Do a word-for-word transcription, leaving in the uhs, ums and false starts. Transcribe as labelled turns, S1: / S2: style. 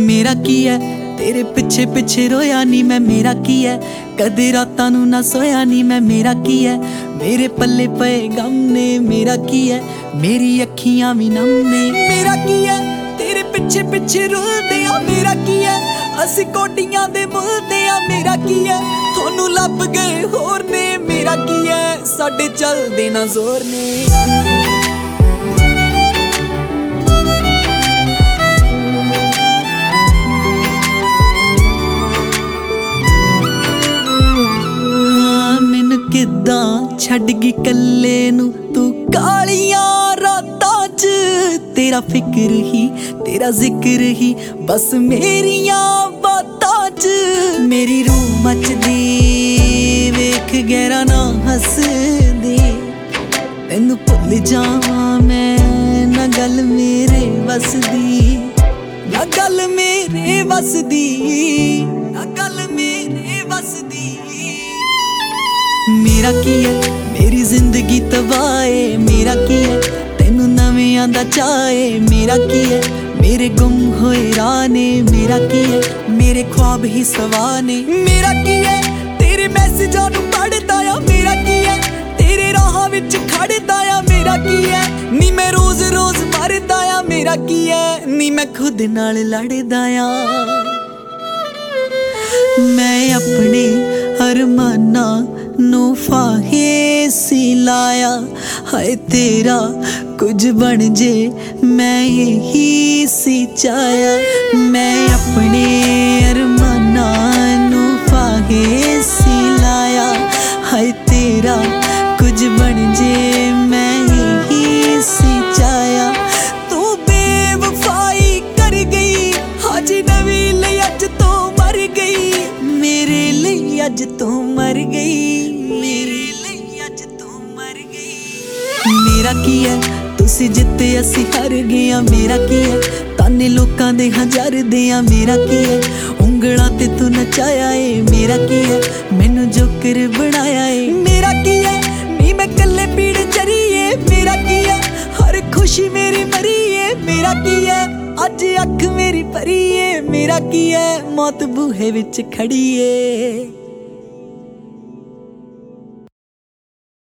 S1: मेरा की है तेरे पिछे पिछे रोया नी मैं, मेरा की है कदे रातां नूं ना सोया नी मैं, मेरा की है मेरे पल्ले पे गम ने, मेरा की है मेरी अखियां भी नम ने, मेरा की है तेरे पिछे पिछे रुलदे आ, मेरा की है असी कोडियां दे मुलदे आ, मेरा की है थोनू लभ गए होर ने, मेरा की है साडे चलदे ना जोर ने। किदां छड्ड गई कल्ले नू तू कालियां रातां च, तेरा फिक्र ही तेरा जिक्र ही बस मेरियां बातां च, मेरी रूह मचदी वेख गहरा ना हसदे, तैनू भुल जावां मैं ना गल मेरे वसदी, ना गल मेरे वसदी, ना गल मेरे वसदी। मेरा की है मेरी जिंदगी तबाहे, मेरा की है तेनू नवियां दा चाहे, मेरा की है मेरे गुम होए राह ने, मेरा की है मेरे ख्वाब ही सवाने, मेरा की है तेरे मैसेजां नू पढ़दा आ, मेरा की है तेरे राहां विच खड़दा आ, मेरा की है नी मैं रोज रोज मरदा आ, मेरा की है नी मैं खुद नाल लड़दा आ। मैं अपने अरमाना नू फाहे सी लाया, हाय तेरा कुछ बन जे मैं यही सी चाया, मैं अपने अरमाना नू फाहे सी लाया, हाय तेरा कुछ बन जे मैं यही सी चाया, तू बेवफाई कर गई आज नवी लई अज तो मर गई, मेरे लिए अज तो मर गई, मेरे लिए अज तो मर गई। मेरा की है तुसी जिते असी हार गए आ, मेरा की है ताने लोकां दे हजार दे आ, मेरा की है उंगलां ते तू नचाया ए, मेरा की है मैनू जोकर बनाया ए, मेरा की है नी मैं कल्ले पीड़ चरीए, मेरा की है हर खुशी मेरी मरी है, मेरा की है अज अख मेरी भरी है, मेरा की है मौत बूहे विच खड़ी है।